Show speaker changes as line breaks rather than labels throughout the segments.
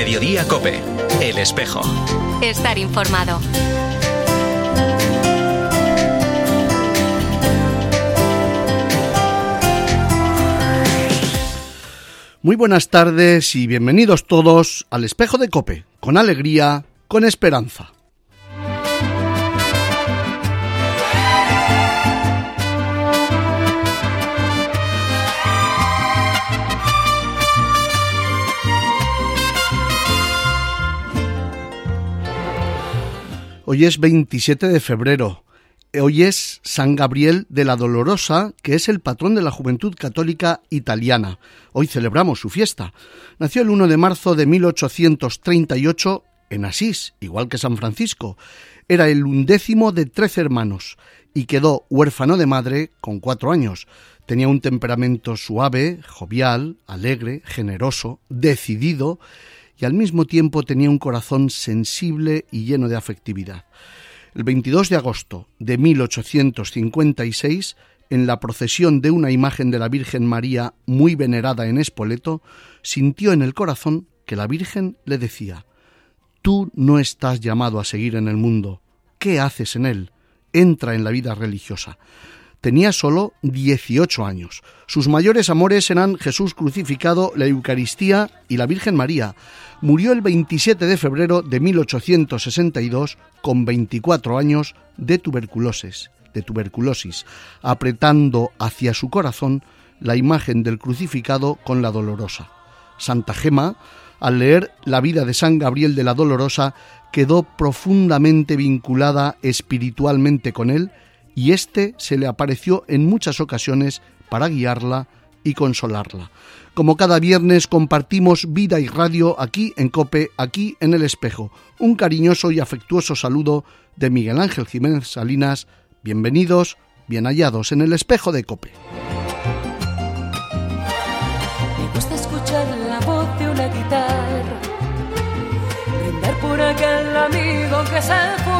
Mediodía COPE. El Espejo.
Estar informado.
Muy buenas tardes y bienvenidos todos al Espejo de COPE. Con alegría, con esperanza. Hoy es 27 de febrero. Hoy es San Gabriel de la Dolorosa, que es el patrón de la juventud católica italiana. Hoy celebramos su fiesta. Nació el 1 de marzo de 1838 en Asís, igual que San Francisco. Era el 11º de 13 hermanos y quedó huérfano de madre con 4 años. Tenía un temperamento suave, jovial, alegre, generoso, decidido, y al mismo tiempo tenía un corazón sensible y lleno de afectividad. El 22 de agosto de 1856, en la procesión de una imagen de la Virgen María muy venerada en Spoleto, sintió en el corazón que la Virgen le decía: «Tú no estás llamado a seguir en el mundo. ¿Qué haces en él? Entra en la vida religiosa». Tenía solo 18 años. Sus mayores amores eran Jesús crucificado, la Eucaristía y la Virgen María. Murió el 27 de febrero de 1862 con 24 años de tuberculosis, apretando hacia su corazón la imagen del crucificado con la Dolorosa. Santa Gema, al leer la vida de San Gabriel de la Dolorosa, quedó profundamente vinculada espiritualmente con él, y éste se le apareció en muchas ocasiones para guiarla y consolarla. Como cada viernes compartimos vida y radio aquí en COPE, aquí en El Espejo. Un cariñoso y afectuoso saludo de Miguel Ángel Jiménez Salinas. Bienvenidos, bien hallados en El Espejo de COPE.
Me gusta escuchar la voz de una guitarra, brindar por aquel amigo que se fue.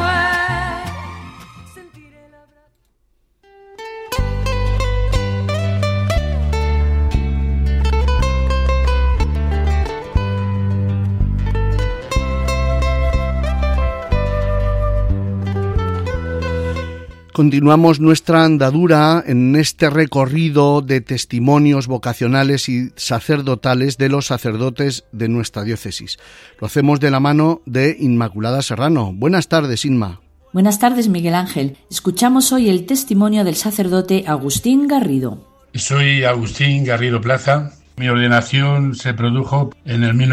Continuamos nuestra andadura en este recorrido de testimonios vocacionales y sacerdotales de los sacerdotes de nuestra diócesis. Lo hacemos de la mano de Inmaculada Serrano. Buenas tardes, Inma.
Buenas tardes, Miguel Ángel. Escuchamos hoy el testimonio del sacerdote Agustín Garrido.
Soy Agustín Garrido Plaza. Mi ordenación se produjo en el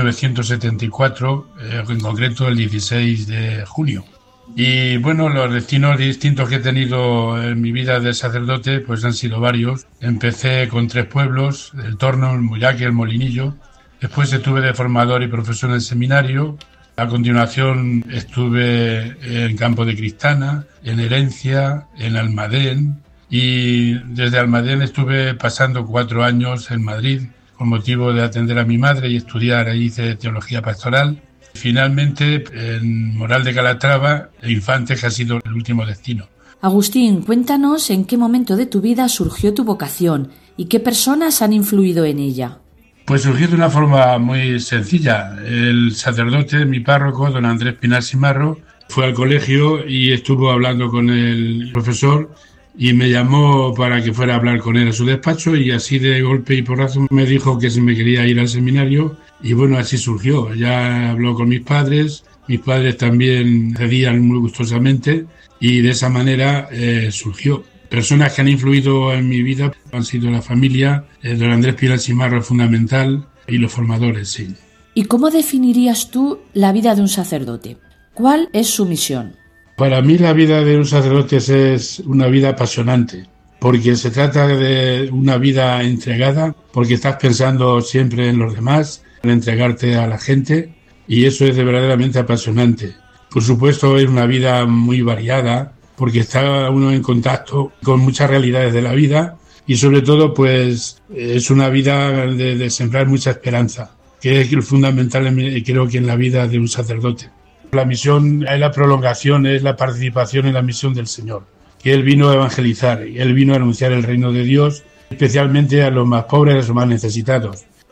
1974, en concreto el 16 de junio. Y bueno, los destinos distintos que he tenido en mi vida de sacerdote pues han sido varios. Empecé con 3 pueblos, el Torno, el Mullaque, el Molinillo. Después estuve de formador y profesor en el seminario. A continuación estuve en Campo de Cristana, en Herencia, en Almadén. Y desde Almadén estuve pasando 4 años en Madrid con motivo de atender a mi madre y estudiar. Ahí hice teología pastoral. Finalmente, en Moral de Calatrava, Infante, que ha sido el último destino.
Agustín, cuéntanos en qué momento de tu vida surgió tu vocación y qué personas han influido en ella.
Pues surgió de una forma muy sencilla. El sacerdote, mi párroco, don Andrés Pinar Simarro, fue al colegio y estuvo hablando con el profesor y me llamó para que fuera a hablar con él a su despacho, y así de golpe y porrazo me dijo que si me quería ir al seminario. Y bueno, así surgió. Ya habló con mis padres también cedían muy gustosamente, y de esa manera surgió. Personas que han influido en mi vida han sido la familia, don Andrés Pilar Simarro es fundamental, y los formadores, sí.
¿Y cómo definirías tú la vida de un sacerdote? ¿Cuál es su misión?
Para mí la vida de un sacerdote es una vida apasionante, porque se trata de una vida entregada, porque estás pensando siempre en los demás, en entregarte a la gente, y eso es verdaderamente apasionante. Por supuesto, es una vida muy variada, porque está uno en contacto con muchas realidades de la vida, y sobre todo pues es una vida de sembrar mucha esperanza, que es fundamental creo que en la vida de un sacerdote. La misión es la prolongación, es la participación en la misión del Señor, que Él vino a evangelizar, Él vino a anunciar el reino de Dios, especialmente a los más pobres, a los más necesitados.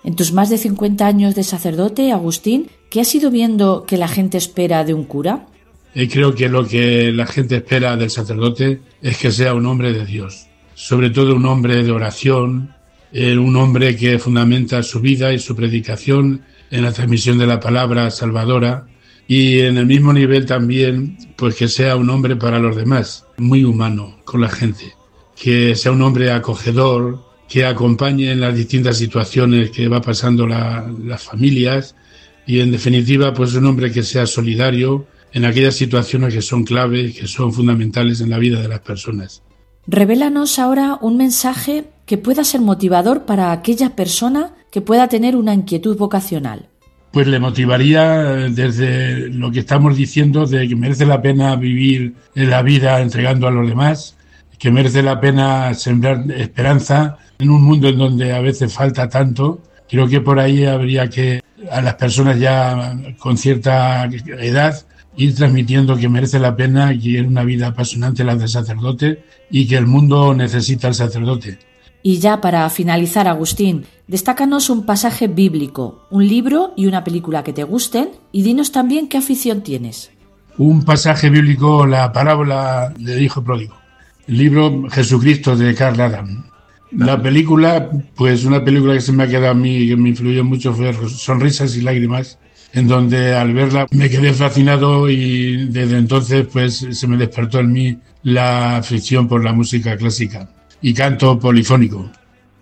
En tus más de 50 años de sacerdote, Agustín, ¿qué has ido viendo que la gente espera de un cura?
Creo que lo que la gente espera del sacerdote es que sea un hombre de Dios, sobre todo un hombre de oración, un hombre que fundamenta su vida y su predicación en la transmisión de la palabra salvadora, y en el mismo nivel también, pues que sea un hombre para los demás, muy humano con la gente, que sea un hombre acogedor, que acompañe en las distintas situaciones que va pasando las familias, y en definitiva pues un hombre que sea solidario en aquellas situaciones que son claves, que son fundamentales en la vida de las personas.
Revélanos ahora un mensaje que pueda ser motivador para aquella persona que pueda tener una inquietud vocacional.
Pues le motivaría desde lo que estamos diciendo, de que merece la pena vivir la vida entregando a los demás, que merece la pena sembrar esperanza en un mundo en donde a veces falta tanto. Creo que por ahí habría que, a las personas ya con cierta edad, ir transmitiendo que merece la pena, que es una vida apasionante la del sacerdote y que el mundo necesita al sacerdote.
Y ya para finalizar, Agustín, destácanos un pasaje bíblico, un libro y una película que te gusten, y dinos también qué afición tienes. Un pasaje bíblico, la parábola del hijo pródigo. El libro Jesucristo de Karl Adam. La película, pues una película que se me ha quedado a mí, que me influyó mucho, fue Sonrisas y Lágrimas, en donde al verla me quedé fascinado y desde entonces pues se me despertó en mí la afición por la música clásica y canto polifónico.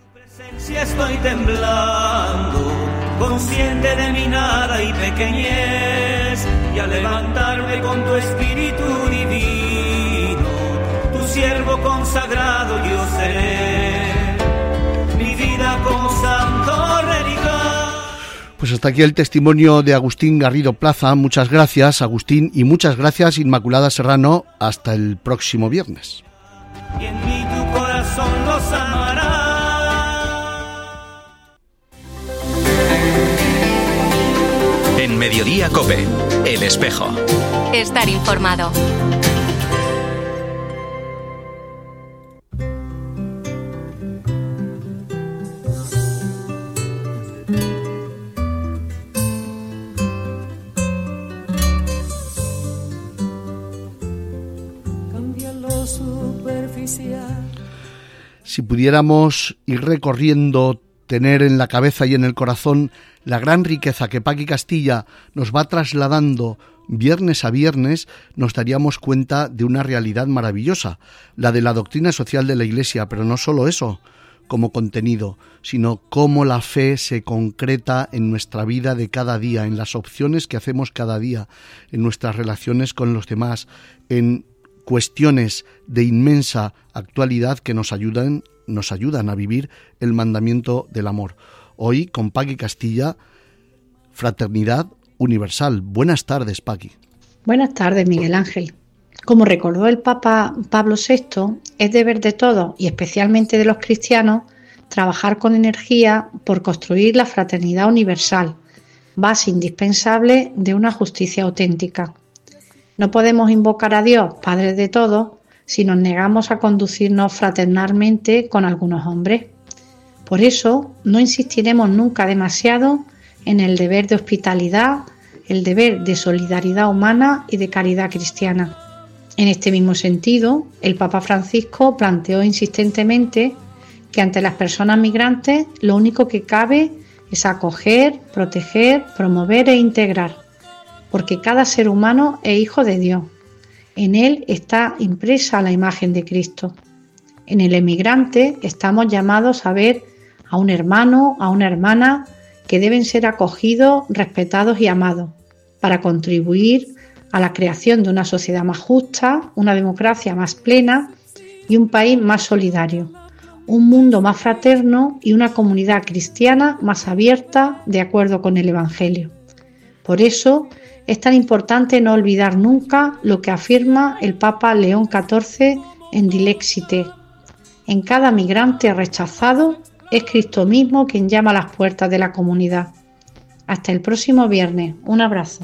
Si estoy temblando, consciente de mi nada y pequeñez, y al levantarme con tu espíritu divino, tu siervo consagrado yo seré, mi vida con santo religar.
Pues hasta aquí el testimonio de Agustín Garrido Plaza. Muchas gracias, Agustín, y muchas gracias, Inmaculada Serrano. Hasta el próximo viernes.
Y en mí tu corazón los amará.
En Mediodía COPE, El Espejo.
Estar informado.
Si pudiéramos ir recorriendo, tener en la cabeza y en el corazón la gran riqueza que Paqui Castilla nos va trasladando viernes a viernes, nos daríamos cuenta de una realidad maravillosa, la de la doctrina social de la Iglesia, pero no solo eso como contenido, sino cómo la fe se concreta en nuestra vida de cada día, en las opciones que hacemos cada día, en nuestras relaciones con los demás, en cuestiones de inmensa actualidad que nos ayudan a vivir el mandamiento del amor. Hoy, con Paqui Castilla, Fraternidad Universal. Buenas tardes, Paqui.
Buenas tardes, Miguel Ángel. Como recordó el Papa Pablo VI, es deber de todos, y especialmente de los cristianos, trabajar con energía por construir la fraternidad universal, base indispensable de una justicia auténtica. No podemos invocar a Dios, Padre de todos, si nos negamos a conducirnos fraternalmente con algunos hombres. Por eso, no insistiremos nunca demasiado en el deber de hospitalidad, el deber de solidaridad humana y de caridad cristiana. En este mismo sentido, el Papa Francisco planteó insistentemente que ante las personas migrantes lo único que cabe es acoger, proteger, promover e integrar, porque cada ser humano es hijo de Dios. En él está impresa la imagen de Cristo. En el emigrante estamos llamados a ver a un hermano, a una hermana, que deben ser acogidos, respetados y amados, para contribuir a la creación de una sociedad más justa, una democracia más plena y un país más solidario, un mundo más fraterno y una comunidad cristiana más abierta de acuerdo con el Evangelio. Por eso es tan importante no olvidar nunca lo que afirma el Papa León XIV en Dilexite. En cada migrante rechazado es Cristo mismo quien llama a las puertas de la comunidad. Hasta el próximo viernes. Un abrazo.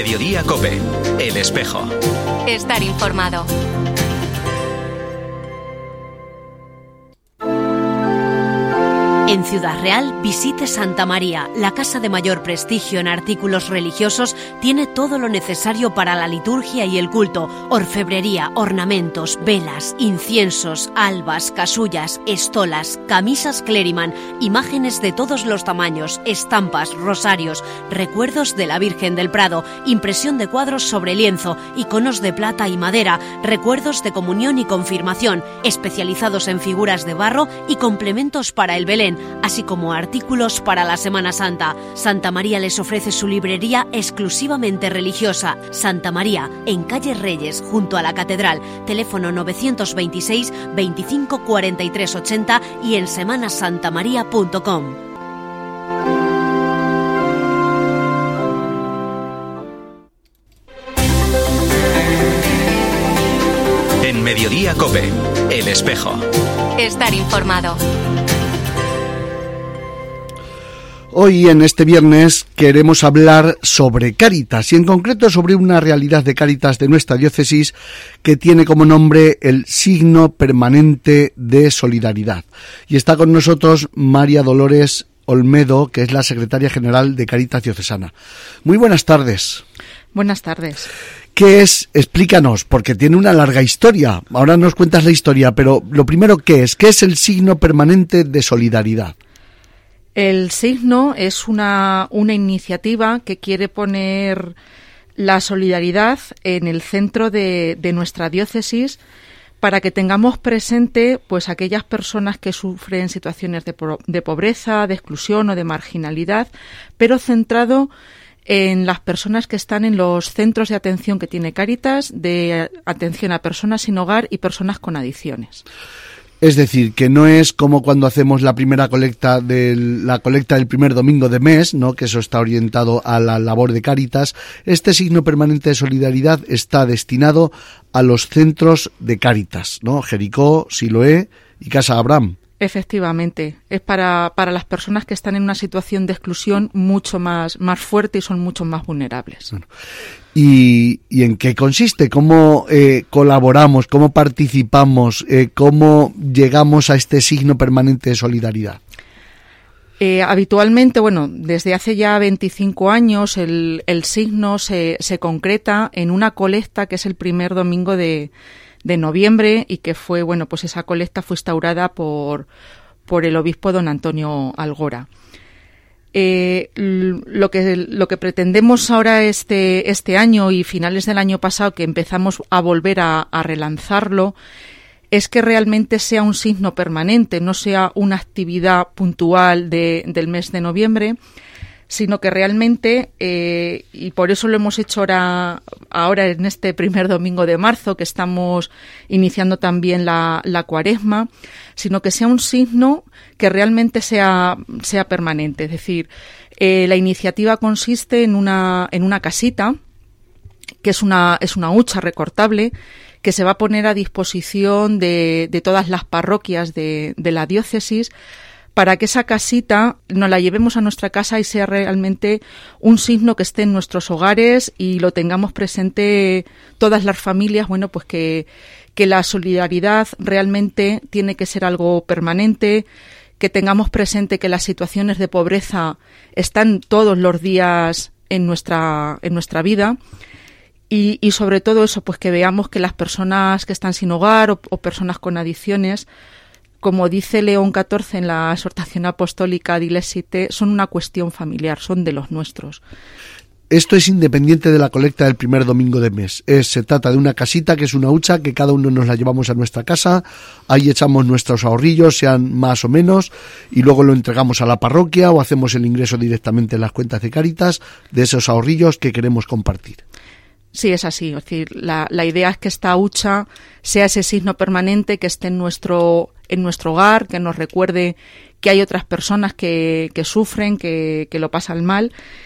Mediodía COPE, El Espejo.
Estar informado.
En Ciudad Real, visite Santa María. La casa de mayor prestigio en artículos religiosos tiene todo lo necesario para la liturgia y el culto. Orfebrería, ornamentos, velas, inciensos, albas, casullas, estolas, camisas Cleriman, imágenes de todos los tamaños, estampas, rosarios, recuerdos de la Virgen del Prado, impresión de cuadros sobre lienzo, iconos de plata y madera, recuerdos de comunión y confirmación, especializados en figuras de barro y complementos para el Belén, así como artículos para la Semana Santa. Santa María les ofrece su librería exclusivamente religiosa. Santa María, en calle Reyes, junto a la Catedral. Teléfono 926 25 43 80 y en semanasantamaria.com.
En Mediodía COPE, El Espejo.
Estar informado.
Hoy, en este viernes, queremos hablar sobre Cáritas y en concreto sobre una realidad de Cáritas de nuestra diócesis que tiene como nombre el signo permanente de solidaridad. Y está con nosotros María Dolores Olmedo, que es la secretaria general de Cáritas Diocesana. Muy buenas tardes.
Buenas tardes.
¿Qué es? Explícanos, porque tiene una larga historia. Ahora nos cuentas la historia, pero lo primero, ¿qué es? ¿Qué es el signo permanente de solidaridad?
El signo es una iniciativa que quiere poner la solidaridad en el centro de nuestra diócesis para que tengamos presente pues aquellas personas que sufren situaciones de pobreza, de exclusión o de marginalidad, pero centrado en las personas que están en los centros de atención que tiene Cáritas, de atención a personas sin hogar y personas con adicciones.
Es decir, que no es como cuando hacemos la primera colecta del primer domingo de mes, ¿no? Que eso está orientado a la labor de Cáritas. Este signo permanente de solidaridad está destinado a los centros de Cáritas, ¿no? Jericó, Siloé y Casa Abraham.
Efectivamente, es para las personas que están en una situación de exclusión mucho más fuerte y son mucho más vulnerables.
Bueno. ¿Y en qué consiste? ¿Cómo colaboramos? ¿Cómo participamos? ¿Cómo llegamos a este signo permanente de solidaridad?
Habitualmente, desde hace ya 25 años el signo se concreta en una colecta que es el primer domingo de noviembre y que fue, esa colecta fue instaurada por el obispo don Antonio Algora. Lo que pretendemos ahora este año y finales del año pasado, que empezamos a volver a relanzarlo, es que realmente sea un signo permanente, no sea una actividad puntual del mes de noviembre, sino que realmente, y por eso lo hemos hecho ahora en este primer domingo de marzo, que estamos iniciando también la cuaresma, sino que sea un signo que realmente sea permanente. Es decir, la iniciativa consiste en una casita, que es una hucha recortable, que se va a poner a disposición de todas las parroquias de la diócesis, para que esa casita nos la llevemos a nuestra casa y sea realmente un signo que esté en nuestros hogares y lo tengamos presente todas las familias, que la solidaridad realmente tiene que ser algo permanente, que tengamos presente que las situaciones de pobreza están todos los días en nuestra vida. Y sobre todo eso, que veamos que las personas que están sin hogar o personas con adicciones, como dice León XIV en la exhortación apostólica de Ilesite, son una cuestión familiar, son de los nuestros.
Esto es independiente de la colecta del primer domingo de mes. Se trata de una casita que es una hucha que cada uno nos la llevamos a nuestra casa, ahí echamos nuestros ahorrillos, sean más o menos, y luego lo entregamos a la parroquia o hacemos el ingreso directamente en las cuentas de Cáritas de esos ahorrillos que queremos compartir.
Sí, es así. Es decir, la idea es que esta hucha sea ese signo permanente que esté en nuestro hogar, que nos recuerde que hay otras personas que sufren, que lo pasan mal.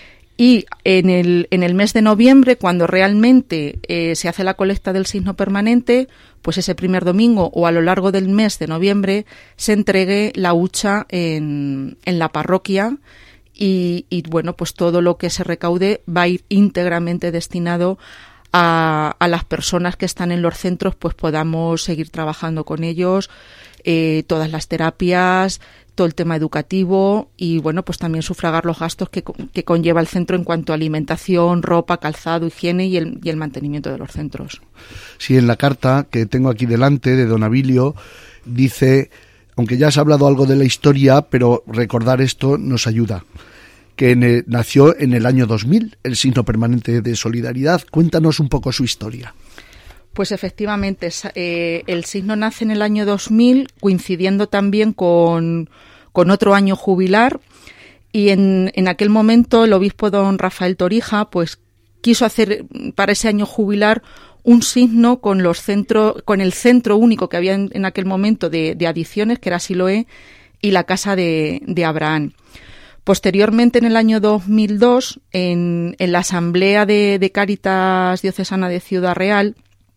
Y en el mes de noviembre, cuando realmente se hace la colecta del signo permanente, pues ese primer domingo o a lo largo del mes de noviembre se entregue la hucha en la parroquia y bueno, pues todo lo que se recaude va a ir íntegramente destinado a las personas que están en los centros, pues podamos seguir trabajando con ellos, todas las terapias, todo el tema educativo y bueno, pues también sufragar los gastos que conlleva el centro en cuanto a alimentación, ropa, calzado, higiene y el mantenimiento de los centros.
Sí, en la carta que tengo aquí delante de don Abilio dice, aunque ya has hablado algo de la historia, pero recordar esto nos ayuda, que nació en el año 2000, el signo permanente de solidaridad. Cuéntanos un poco su historia.
Pues efectivamente, el signo nace en el año 2000, coincidiendo también con otro año jubilar, y en aquel momento el obispo don Rafael Torija pues quiso hacer para ese año jubilar un signo con el centro único que había en aquel momento de adicciones, que era Siloé, y la casa de Abraham. Posteriormente, en el año 2002, en la Asamblea de Cáritas Diocesana de Ciudad Real,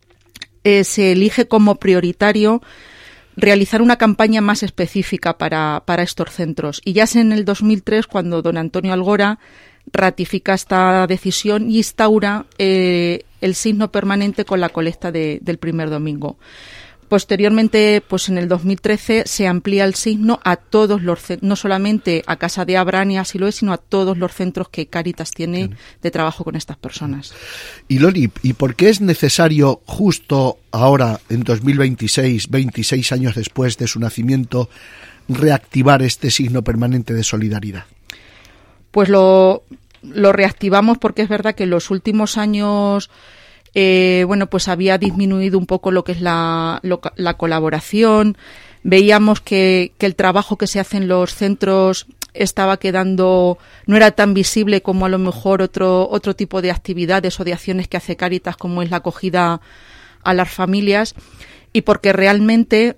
se elige como prioritario realizar una campaña más específica para estos centros. Y ya es en el 2003 cuando don Antonio Algora ratifica esta decisión y instaura el signo permanente con la colecta del primer domingo. Posteriormente, pues en el 2013 se amplía el signo a todos los centros, no solamente a Casa de Abraham y a Siloé, sino a todos los centros que Cáritas tiene de trabajo con estas personas.
Y Loli, ¿y por qué es necesario justo ahora, en 2026, 26 años después de su nacimiento, reactivar este signo permanente de solidaridad?
Pues lo reactivamos porque es verdad que en los últimos años pues había disminuido un poco lo que es la colaboración. Veíamos que el trabajo que se hace en los centros estaba quedando, no era tan visible como a lo mejor otro tipo de actividades o de acciones que hace Cáritas, como es la acogida a las familias, y porque realmente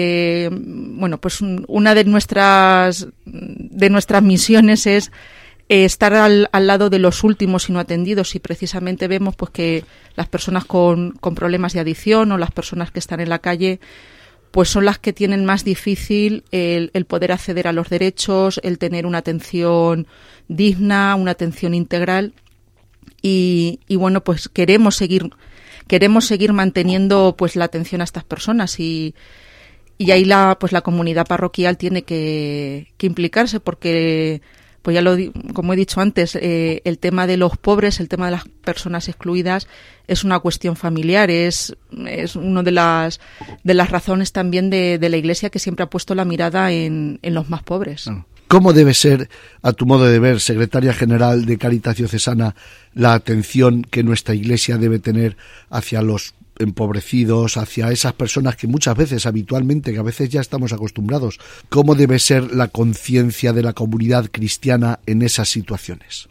pues una de nuestras misiones es estar al lado de los últimos y no atendidos, y precisamente vemos pues que las personas con problemas de adicción o las personas que están en la calle pues son las que tienen más difícil el poder acceder a los derechos, el tener una atención digna, una atención integral, y bueno, pues queremos seguir manteniendo pues la atención a estas personas, y ahí la comunidad parroquial tiene que implicarse, porque pues como he dicho antes, el tema de los pobres, el tema de las personas excluidas es una cuestión familiar, es una de las razones también de la Iglesia, que siempre ha puesto la mirada en los más pobres.
¿Cómo debe ser, a tu modo de ver, secretaria general de Cáritas Diocesana, la atención que nuestra Iglesia debe tener hacia los empobrecidos, hacia esas personas que muchas veces, habitualmente, que a veces ya estamos acostumbrados? ¿Cómo debe ser la conciencia de la comunidad cristiana en esas situaciones?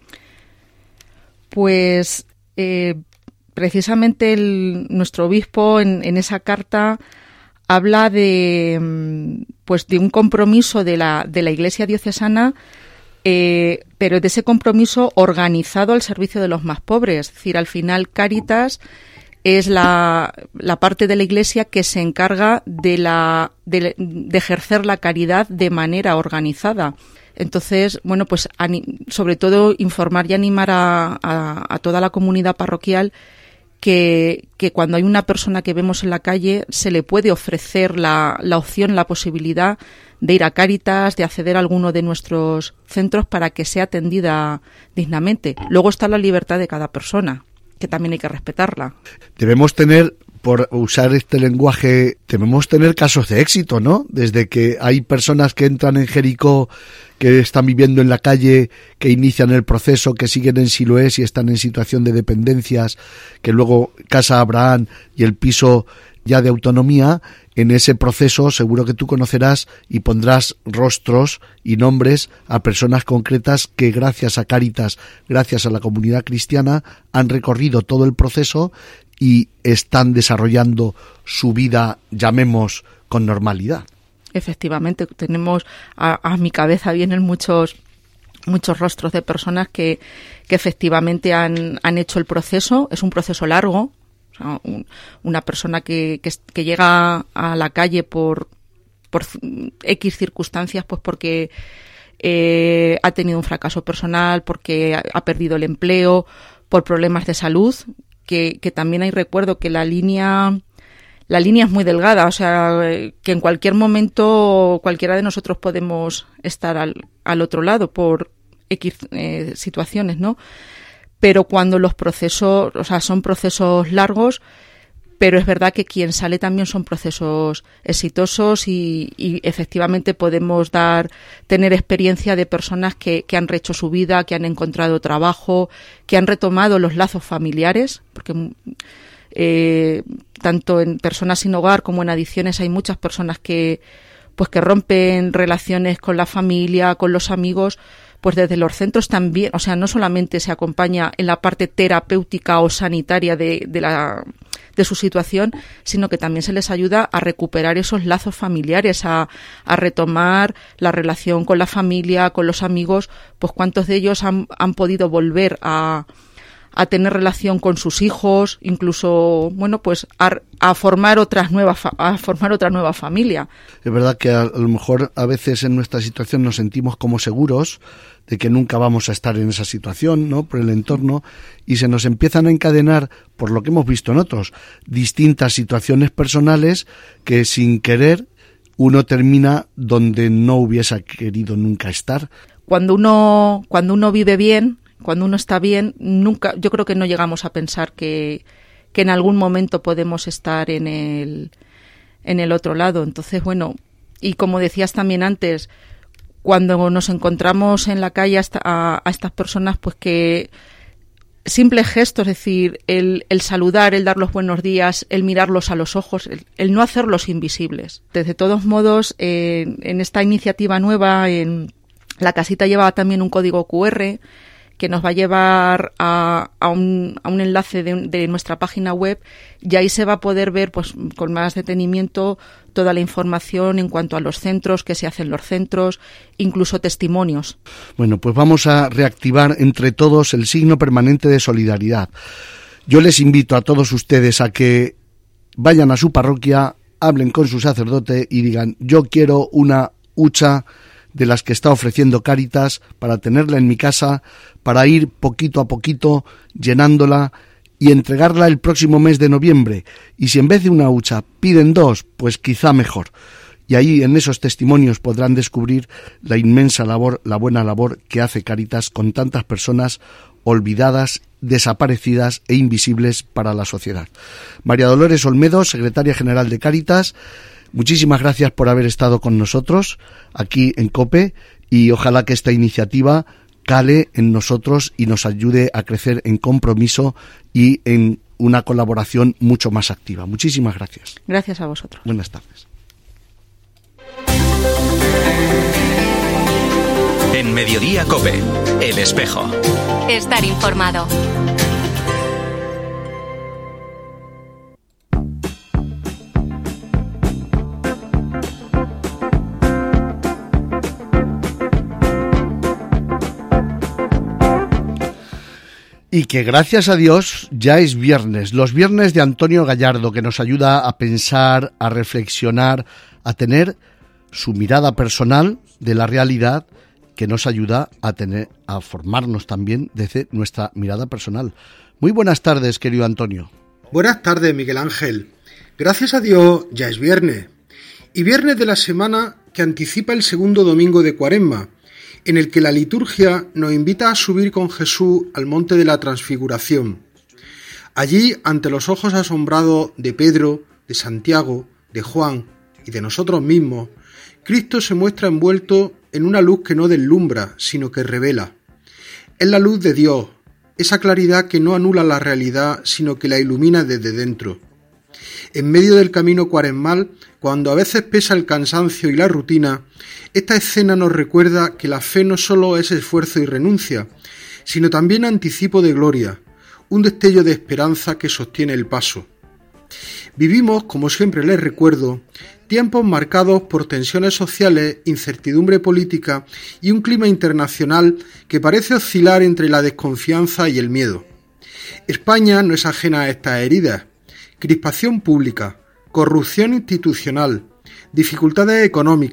Pues precisamente nuestro obispo en esa carta habla de un compromiso de la Iglesia diocesana, pero de ese compromiso organizado al servicio de los más pobres. Es decir, al final Cáritas es la parte de la Iglesia que se encarga de ejercer la caridad de manera organizada. Entonces, bueno, pues sobre todo informar y animar a toda la comunidad parroquial que cuando hay una persona que vemos en la calle se le puede ofrecer la opción, la posibilidad de ir a Cáritas, de acceder a alguno de nuestros centros para que sea atendida dignamente. Luego está la libertad de cada persona, que también hay que respetarla.
Debemos tener, por usar este lenguaje, debemos tener casos de éxito, ¿no? Desde que hay personas que entran en Jericó, que están viviendo en la calle, que inician el proceso, que siguen en Siloé y están en situación de dependencias, que luego Casa Abraham y el piso ya de autonomía. En ese proceso seguro que tú conocerás y pondrás rostros y nombres a personas concretas que gracias a Cáritas, gracias a la comunidad cristiana, han recorrido todo el proceso y están desarrollando su vida, llamemos, con normalidad.
Efectivamente, tenemos a mi cabeza vienen muchos rostros de personas que efectivamente han hecho el proceso. Es un proceso largo. O sea, una persona que llega a la calle por X circunstancias, pues porque ha tenido un fracaso personal, porque ha perdido el empleo, por problemas de salud, que también hay, recuerdo que la línea es muy delgada, o sea, que en cualquier momento cualquiera de nosotros podemos estar al otro lado por X situaciones, ¿no? Pero cuando los procesos, o sea, son procesos largos, pero es verdad que quien sale también son procesos exitosos y efectivamente podemos tener experiencia de personas que han rehecho su vida, que han encontrado trabajo, que han retomado los lazos familiares, porque tanto en personas sin hogar como en adicciones hay muchas personas que rompen relaciones con la familia, con los amigos. Pues desde los centros también, o sea, no solamente se acompaña en la parte terapéutica o sanitaria de su situación, sino que también se les ayuda a recuperar esos lazos familiares, a retomar la relación con la familia, con los amigos. Pues cuántos de ellos han podido volver a tener relación con sus hijos, incluso, bueno, pues a formar otra nueva familia.
Es verdad que a lo mejor a veces en nuestra situación nos sentimos como seguros de que nunca vamos a estar en esa situación, ¿no?, por el entorno, y se nos empiezan a encadenar, por lo que hemos visto en otros, distintas situaciones personales que sin querer uno termina donde no hubiese querido nunca estar.
Cuando uno vive bien, cuando uno está bien, nunca, yo creo que no llegamos a pensar que en algún momento podemos estar en el otro lado. Entonces, bueno, y como decías también antes, cuando nos encontramos en la calle a estas personas, pues que simples gestos, es decir, el saludar, el dar los buenos días, el mirarlos a los ojos, el no hacerlos invisibles. De todos modos, en esta iniciativa nueva, en la casita lleva también un código QR que nos va a llevar a un enlace de nuestra página web, y ahí se va a poder ver, pues, con más detenimiento toda la información en cuanto a los centros, qué se hace en los centros, incluso testimonios.
Bueno, pues vamos a reactivar entre todos el signo permanente de solidaridad. Yo les invito a todos ustedes a que vayan a su parroquia, hablen con su sacerdote y digan: yo quiero una hucha de las que está ofreciendo Cáritas para tenerla en mi casa, para ir poquito a poquito llenándola y entregarla el próximo mes de noviembre. Y si en vez de una hucha piden 2, pues quizá mejor. Y ahí en esos testimonios podrán descubrir la inmensa labor, la buena labor que hace Cáritas con tantas personas olvidadas, desaparecidas e invisibles para la sociedad. María Dolores Olmedo, secretaria general de Cáritas, muchísimas gracias por haber estado con nosotros aquí en COPE, y ojalá que esta iniciativa cale en nosotros y nos ayude a crecer en compromiso y en una colaboración mucho más activa. Muchísimas gracias.
Gracias a vosotros.
Buenas tardes.
En Mediodía COPE, El Espejo.
Estar informado.
Y que gracias a Dios ya es viernes, los viernes de Antonio Gallardo, que nos ayuda a pensar, a reflexionar, a tener su mirada personal de la realidad, que nos ayuda a formarnos también desde nuestra mirada personal. Muy buenas tardes, querido Antonio.
Buenas tardes, Miguel Ángel. Gracias a Dios ya es viernes. Y viernes de la semana que anticipa el segundo domingo de Cuaresma, en el que la liturgia nos invita a subir con Jesús al monte de la Transfiguración. Allí, ante los ojos asombrados de Pedro, de Santiago, de Juan y de nosotros mismos, Cristo se muestra envuelto en una luz que no deslumbra, sino que revela. Es la luz de Dios, esa claridad que no anula la realidad, sino que la ilumina desde dentro. En medio del camino cuaresmal, cuando a veces pesa el cansancio y la rutina, esta escena nos recuerda que la fe no solo es esfuerzo y renuncia, sino también anticipo de gloria, un destello de esperanza que sostiene el paso. Vivimos, como siempre les recuerdo, tiempos marcados por tensiones sociales, incertidumbre política y un clima internacional que parece oscilar entre la desconfianza y el miedo. España no es ajena a estas heridas. Crispación pública, corrupción institucional, dificultades económicas,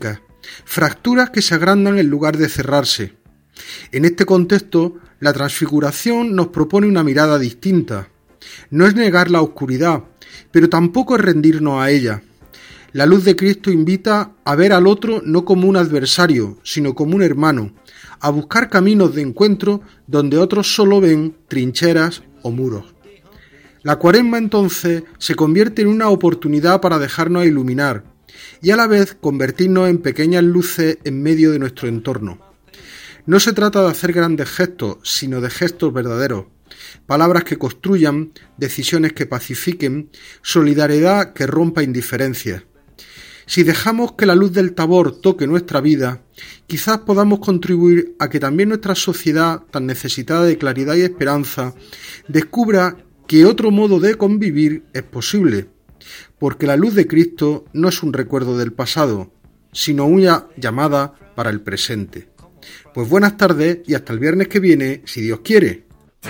fracturas que se agrandan en lugar de cerrarse. En este contexto, la transfiguración nos propone una mirada distinta. No es negar la oscuridad, pero tampoco es rendirnos a ella. La luz de Cristo invita a ver al otro no como un adversario, sino como un hermano, a buscar caminos de encuentro donde otros solo ven trincheras o muros. La Cuaresma entonces se convierte en una oportunidad para dejarnos iluminar y a la vez convertirnos en pequeñas luces en medio de nuestro entorno. No se trata de hacer grandes gestos, sino de gestos verdaderos, palabras que construyan, decisiones que pacifiquen, solidaridad que rompa indiferencias. Si dejamos que la luz del Tabor toque nuestra vida, quizás podamos contribuir a que también nuestra sociedad, tan necesitada de claridad y esperanza, descubra que otro modo de convivir es posible, porque la luz de Cristo no es un recuerdo del pasado, sino una llamada para el presente. Pues buenas tardes y hasta el viernes que viene, si Dios quiere.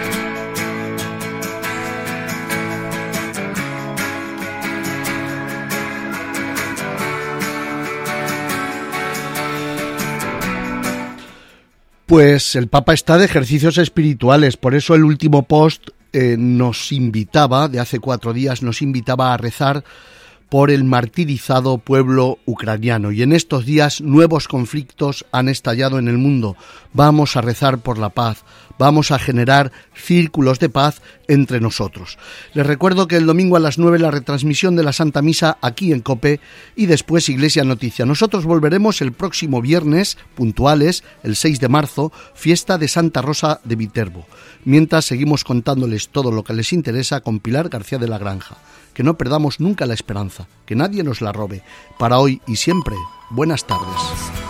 Pues el Papa está de ejercicios espirituales, por eso el último post nos invitaba, de hace 4 días, nos invitaba a rezar por el martirizado pueblo ucraniano. Y en estos días nuevos conflictos han estallado en el mundo. Vamos a rezar por la paz, vamos a generar círculos de paz entre nosotros. Les recuerdo que el domingo a las 9 la retransmisión de la Santa Misa aquí en COPE y después Iglesia Noticia. Nosotros volveremos el próximo viernes, puntuales, el 6 de marzo, fiesta de Santa Rosa de Viterbo. Mientras seguimos contándoles todo lo que les interesa con Pilar García de la Granja. Que no perdamos nunca la esperanza, que nadie nos la robe. Para hoy y siempre, buenas tardes.